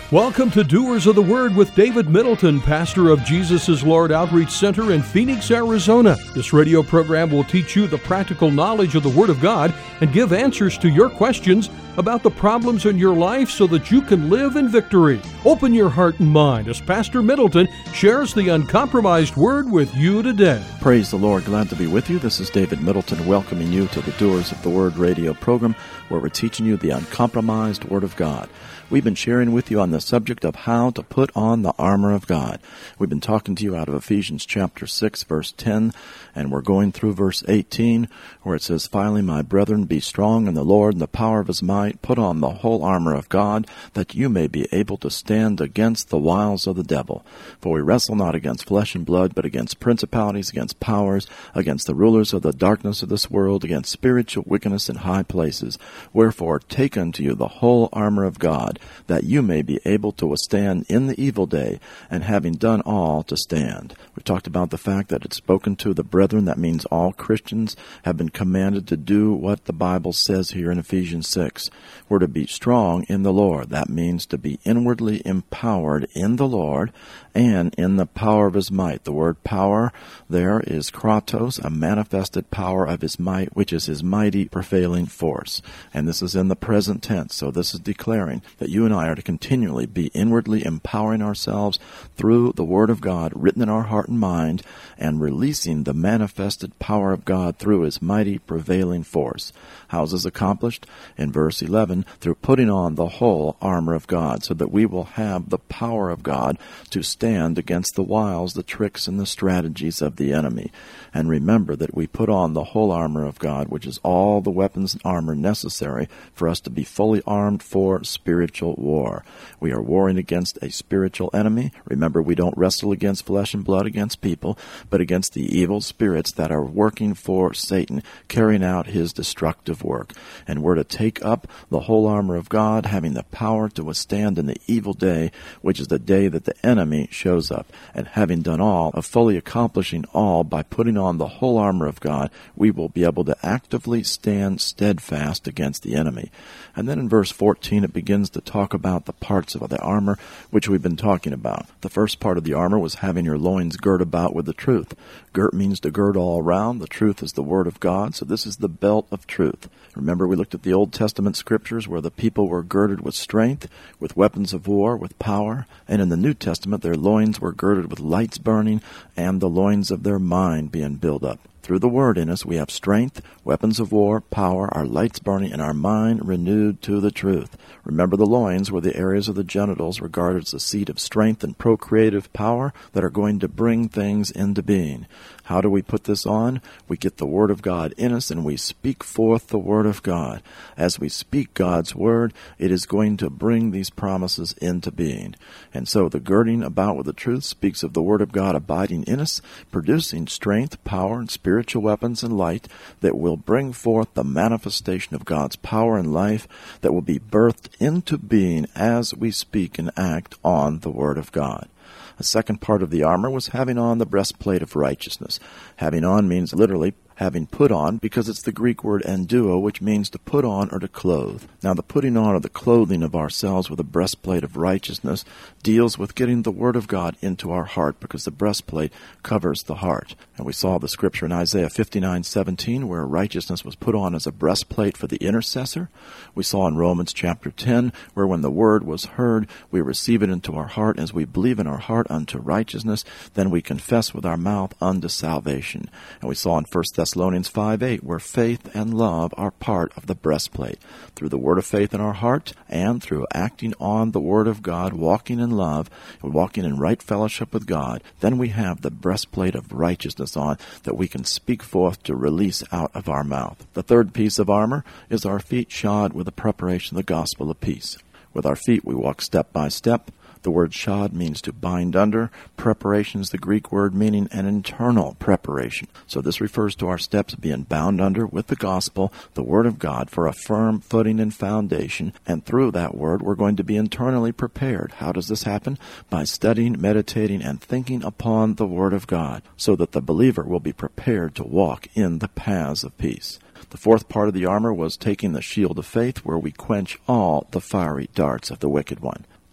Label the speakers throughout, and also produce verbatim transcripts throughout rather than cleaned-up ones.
Speaker 1: Welcome to Doers of the Word with David Middleton, pastor of Jesus is Lord Outreach Center in Phoenix, Arizona. This radio program will teach you the practical knowledge of the Word of God and give answers to your questions about the problems in your life so that you can live in victory. Open your heart and mind as Pastor Middleton shares the uncompromised Word with you today.
Speaker 2: Praise the Lord. Glad to be with you. This is David Middleton welcoming you to the Doers of the Word radio program where we're teaching you the uncompromised Word of God. We've been sharing with you on the subject of how to put on the armor of God. We've been talking to you out of Ephesians chapter six, verse ten, and we're going through verse eighteen, where it says, Finally, my brethren, be strong in the Lord and the power of his might. Put on the whole armor of God, that you may be able to stand against the wiles of the devil. For we wrestle not against flesh and blood, but against principalities, against powers, against the rulers of the darkness of this world, against spiritual wickedness in high places. Wherefore, take unto you the whole armor of God, that you may be able to withstand in the evil day, and having done all, to stand. We talked about the fact that it's spoken to the brethren. That means all Christians have been commanded to do what the Bible says here in Ephesians six. We're to be strong in the Lord. That means to be inwardly empowered in the Lord and in the power of his might. The word power there is kratos, a manifested power of his might, which is his mighty prevailing force. And this is in the present tense, so this is declaring that you and I are to continually be inwardly empowering ourselves through the Word of God written in our heart and mind, and releasing the manifested power of God through his mighty prevailing force. How is this accomplished? In verse eleven, through putting on the whole armor of God, so that we will have the power of God to stand against the wiles, the tricks, and the strategies of the enemy. And remember that we put on the whole armor of God, which is all the weapons and armor necessary for us to be fully armed for spiritual war. We are warring against a spiritual enemy. Remember, we don't wrestle against flesh and blood, against people, but against the evil spirits that are working for Satan, carrying out his destructive work. And we're to take up the whole armor of God, having the power to withstand in the evil day, which is the day that the enemy shows up. And having done all, of fully accomplishing all by putting on the whole armor of God, we will be able to actively stand steadfast against the enemy. And then in verse fourteen, it begins to talk about the parts of the armor which we've been talking about. The first part of the armor was having your loins girt about with the truth. Girt means to gird all around. The truth is the Word of God, so this is the belt of truth. Remember, we looked at the Old Testament scriptures where the people were girded with strength, with weapons of war, with power. And in the New Testament, their loins were girded with lights burning and the loins of their mind being built up. Through the Word in us, we have strength, weapons of war, power, our lights burning, and our mind renewed to the truth. Remember, the loins were the areas of the genitals regarded as the seat of strength and procreative power that are going to bring things into being. How do we put this on? We get the Word of God in us, and we speak forth the Word of God. As we speak God's Word, it is going to bring these promises into being. And so the girding about with the truth speaks of the Word of God abiding in us, producing strength, power, and spiritual weapons and light that will bring forth the manifestation of God's power and life that will be birthed into being as we speak and act on the Word of God. A second part of the armor was having on the breastplate of righteousness. Having on means literally having put on, because it's the Greek word enduo, which means to put on or to clothe. Now, the putting on or the clothing of ourselves with a breastplate of righteousness deals with getting the Word of God into our heart, because the breastplate covers the heart. And we saw the scripture in Isaiah fifty-nine seventeen, where righteousness was put on as a breastplate for the intercessor. We saw in Romans chapter ten, where when the Word was heard, we receive it into our heart. As we believe in our heart unto righteousness, then we confess with our mouth unto salvation. And we saw in First Thessalonians five eight, where faith and love are part of the breastplate. Through the word of faith in our heart, and through acting on the Word of God, walking in love, and walking in right fellowship with God, then we have the breastplate of righteousness on that we can speak forth to release out of our mouth. The third piece of armor is our feet shod with the preparation of the gospel of peace. With our feet we walk step by step. The word shod means to bind under. Preparation is the Greek word meaning an internal preparation. So this refers to our steps being bound under with the gospel, the Word of God, for a firm footing and foundation. And through that Word, we're going to be internally prepared. How does this happen? By studying, meditating, and thinking upon the Word of God, so that the believer will be prepared to walk in the paths of peace. The fourth part of the armor was taking the shield of faith, where we quench all the fiery darts of the wicked one.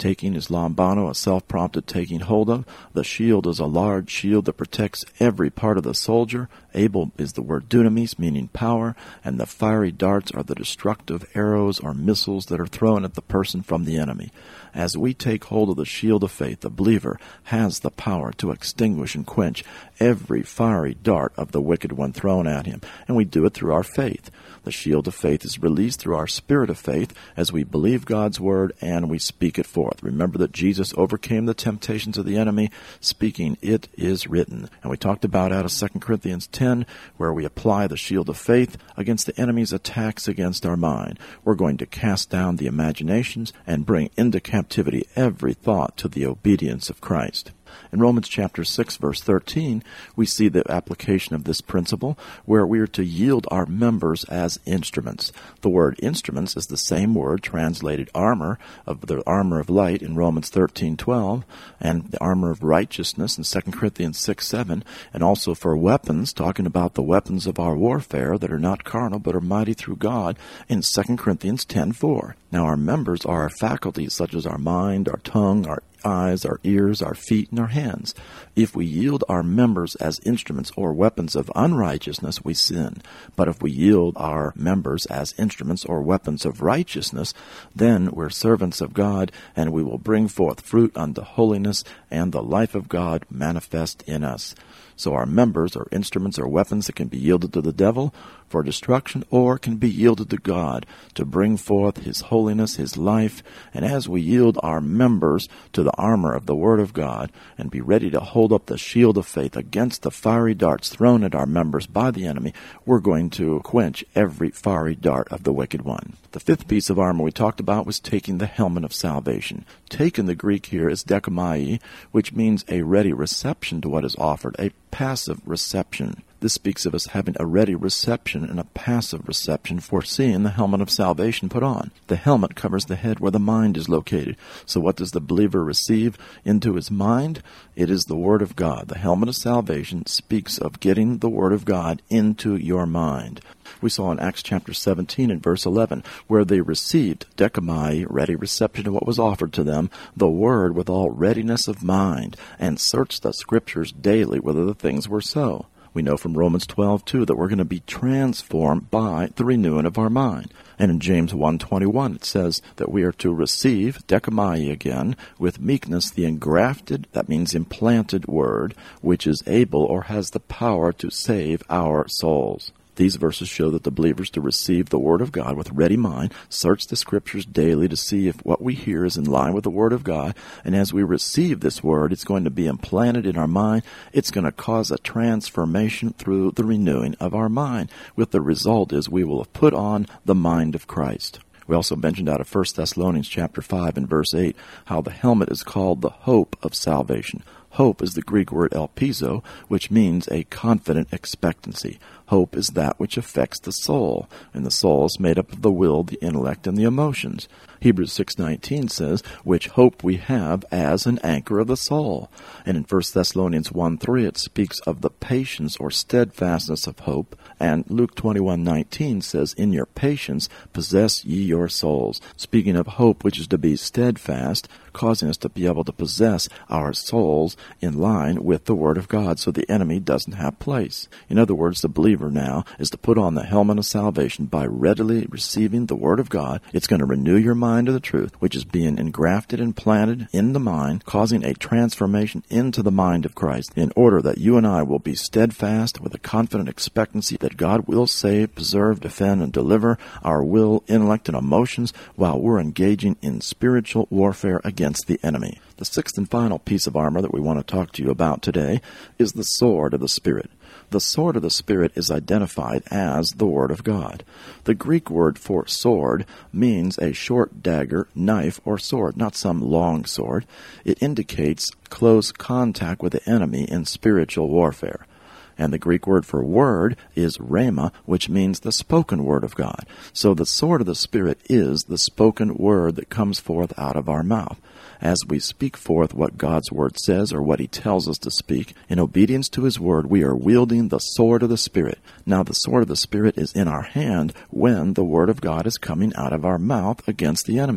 Speaker 2: Taking is lambano, a self-prompted taking hold of. The shield is a large shield that protects every part of the soldier. Abel is the word dunamis, meaning power, and the fiery darts are the destructive arrows or missiles that are thrown at the person from the enemy. As we take hold of the shield of faith, the believer has the power to extinguish and quench every fiery dart of the wicked one thrown at him, and we do it through our faith. The shield of faith is released through our spirit of faith as we believe God's word and we speak it forth. Remember that Jesus overcame the temptations of the enemy, speaking, "It is written." And we talked about out of Second Corinthians ten, where we apply the shield of faith against the enemy's attacks against our mind. We're going to cast down the imaginations and bring into captivity every thought to the obedience of Christ. In Romans chapter six, verse thirteen, we see the application of this principle where we are to yield our members as instruments. The word instruments is the same word translated armor, of the armor of light in Romans thirteen twelve, and the armor of righteousness in Second Corinthians six seven, and also for weapons, talking about the weapons of our warfare that are not carnal but are mighty through God in Second Corinthians ten four. Now our members are our faculties such as our mind, our tongue, our eyes, our ears, our feet, and our hands. If we yield our members as instruments or weapons of unrighteousness, we sin. But if we yield our members as instruments or weapons of righteousness, then we're servants of God, and we will bring forth fruit unto holiness, and the life of God manifest in us. So our members are instruments or weapons that can be yielded to the devil for destruction, or can be yielded to God to bring forth His holiness, His life. And as we yield our members to the armor of the Word of God and be ready to hold up the shield of faith against the fiery darts thrown at our members by the enemy, we're going to quench every fiery dart of the wicked one. The fifth piece of armor we talked about was taking the helmet of salvation. Take in the Greek here is dekamai, which means a ready reception to what is offered, a passive reception. This speaks of us having a ready reception and a passive reception for seeing the helmet of salvation put on. The helmet covers the head where the mind is located. So what does the believer receive into his mind? It is the Word of God. The helmet of salvation speaks of getting the Word of God into your mind. We saw in Acts chapter seventeen and verse eleven, where they received dekamai, ready reception of what was offered to them, the Word with all readiness of mind, and searched the Scriptures daily whether the things were so. We know from Romans twelve, too, that we're going to be transformed by the renewing of our mind. And in James one twenty-one, it says that we are to receive, dekamai again, with meekness the engrafted, that means implanted word, which is able or has the power to save our souls. These verses show that the believers to receive the Word of God with ready mind, search the Scriptures daily to see if what we hear is in line with the Word of God, and as we receive this Word, it's going to be implanted in our mind. It's going to cause a transformation through the renewing of our mind, with the result is we will have put on the mind of Christ. We also mentioned out of First Thessalonians chapter five and verse eight how the helmet is called the hope of salvation. Hope is the Greek word elpizo, which means a confident expectancy. Hope is that which affects the soul, and the soul is made up of the will, the intellect, and the emotions. Hebrews six nineteen says, which hope we have as an anchor of the soul. And in First Thessalonians one three, it speaks of the patience or steadfastness of hope. And Luke twenty-one nineteen says, in your patience possess ye your souls. Speaking of hope, which is to be steadfast, causing us to be able to possess our souls in line with the Word of God so the enemy doesn't have place. In other words, the believer now is to put on the helmet of salvation by readily receiving the Word of God. It's going to renew your mind to the truth, which is being engrafted and planted in the mind, causing a transformation into the mind of Christ, in order that you and I will be steadfast with a confident expectancy that God will save, preserve, defend, and deliver our will, intellect, and emotions while we're engaging in spiritual warfare against the enemy. The sixth and final piece of armor that we want to talk to you about today is the sword of the Spirit. The sword of the Spirit is identified as the Word of God. The Greek word for sword means a short dagger, knife, or sword, not some long sword. It indicates close contact with the enemy in spiritual warfare. And the Greek word for word is rhema, which means the spoken word of God. So the sword of the Spirit is the spoken word that comes forth out of our mouth. As we speak forth what God's word says or what He tells us to speak, in obedience to His word, we are wielding the sword of the Spirit. Now the sword of the Spirit is in our hand when the word of God is coming out of our mouth against the enemy.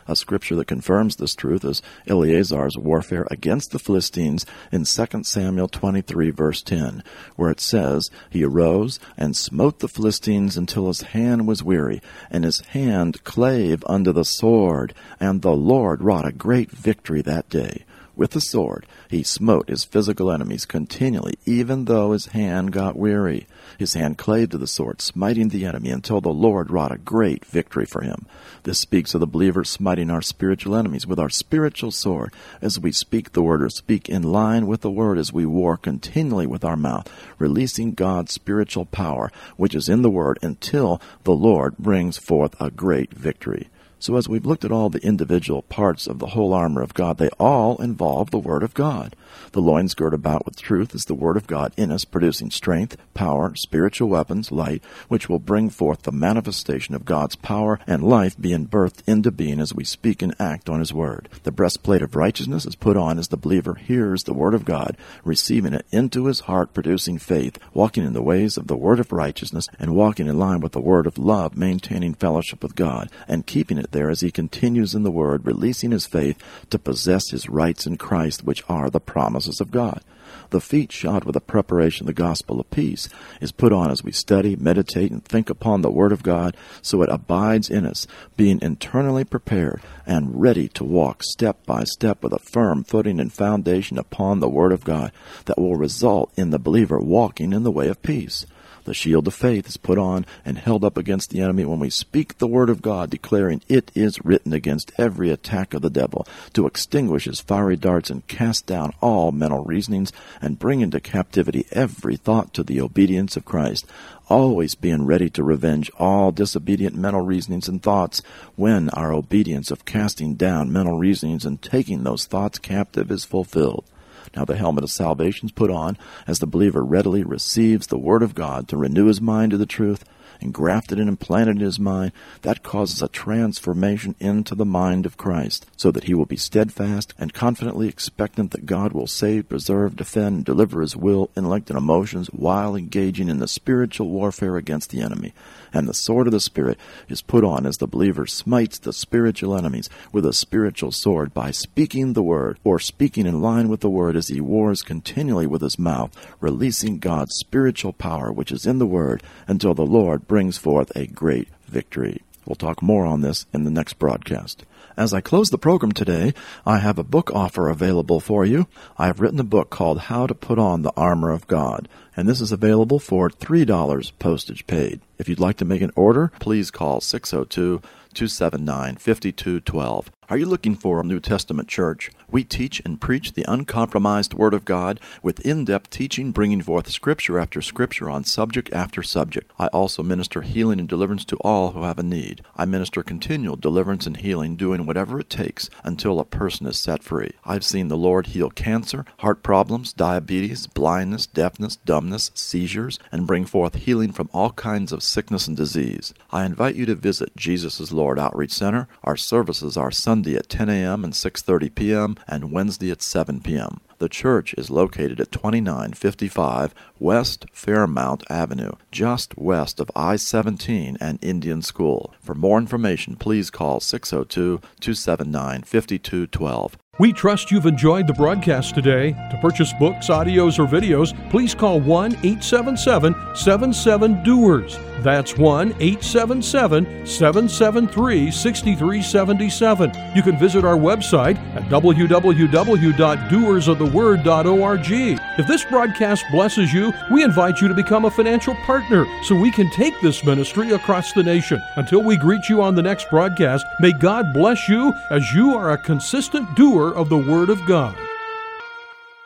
Speaker 2: A scripture that confirms this truth is Eleazar's warfare against the Philistines in Second Samuel twenty-three, verse ten, where it says, "He arose and smote the Philistines until his hand was weary, and his hand clave unto the sword, and the Lord wrought a great victory that day." With the sword, he smote his physical enemies continually, even though his hand got weary. His hand clave to the sword, smiting the enemy until the Lord wrought a great victory for him. This speaks of the believer smiting our spiritual enemies with our spiritual sword as we speak the word, or speak in line with the word as we war continually with our mouth, releasing God's spiritual power, which is in the word, until the Lord brings forth a great victory. So as we've looked at all the individual parts of the whole armor of God, they all involve the Word of God. The loins girt about with truth is the Word of God in us, producing strength, power, spiritual weapons, light, which will bring forth the manifestation of God's power and life being birthed into being as we speak and act on His Word. The breastplate of righteousness is put on as the believer hears the Word of God, receiving it into his heart, producing faith, walking in the ways of the Word of righteousness, and walking in line with the Word of love, maintaining fellowship with God, and keeping it there as he continues in the Word, releasing his faith to possess his rights in Christ, which are the promises of God. The feet shod with the preparation of the gospel of peace is put on as we study, meditate, and think upon the Word of God, so it abides in us, being internally prepared and ready to walk step by step with a firm footing and foundation upon the Word of God that will result in the believer walking in the way of peace. The shield of faith is put on and held up against the enemy when we speak the word of God, declaring it is written against every attack of the devil, to extinguish his fiery darts and cast down all mental reasonings and bring into captivity every thought to the obedience of Christ, always being ready to revenge all disobedient mental reasonings and thoughts when our obedience of casting down mental reasonings and taking those thoughts captive is fulfilled. Now the helmet of salvation is put on as the believer readily receives the Word of God to renew his mind to the truth, and grafted and implanted in his mind. That causes a transformation into the mind of Christ, so that he will be steadfast and confidently expectant that God will save, preserve, defend, and deliver his will, intellect, and emotions while engaging in the spiritual warfare against the enemy. And the sword of the Spirit is put on as the believer smites the spiritual enemies with a spiritual sword by speaking the word, or speaking in line with the word as he wars continually with his mouth, releasing God's spiritual power which is in the word until the Lord brings forth a great victory. We'll talk more on this in the next broadcast. As I close the program today, I have a book offer available for you. I have written a book called How to Put On the Armor of God, and this is available for three dollars postage paid. If you'd like to make an order, please call six oh two, two seven nine, five two one two. Are you looking for a New Testament church? We teach and preach the uncompromised Word of God with in-depth teaching, bringing forth Scripture after Scripture on subject after subject. I also minister healing and deliverance to all who have a need. I minister continual deliverance and healing, doing whatever it takes until a person is set free. I've seen the Lord heal cancer, heart problems, diabetes, blindness, deafness, dumbness, seizures, and bring forth healing from all kinds of sickness and disease. I invite you to visit Jesus is Lord Outreach Center. Our services are Sunday at ten a.m. and six thirty p.m. and Wednesday at seven p.m. The church is located at twenty-nine fifty-five West Fairmount Avenue, just west of I seventeen and Indian School. For more information, please call six oh two, two seven nine, five two one two.
Speaker 1: We trust you've enjoyed the broadcast today. To purchase books, audios, or videos, please call one eight seven seven, seven seven, D O E R S. That's one eight seven seven, seven seven three, six three seven seven. You can visit our website at w w w dot doers of the word dot org. If this broadcast blesses you, we invite you to become a financial partner so we can take this ministry across the nation. Until we greet you on the next broadcast, may God bless you as you are a consistent doer of the Word of God.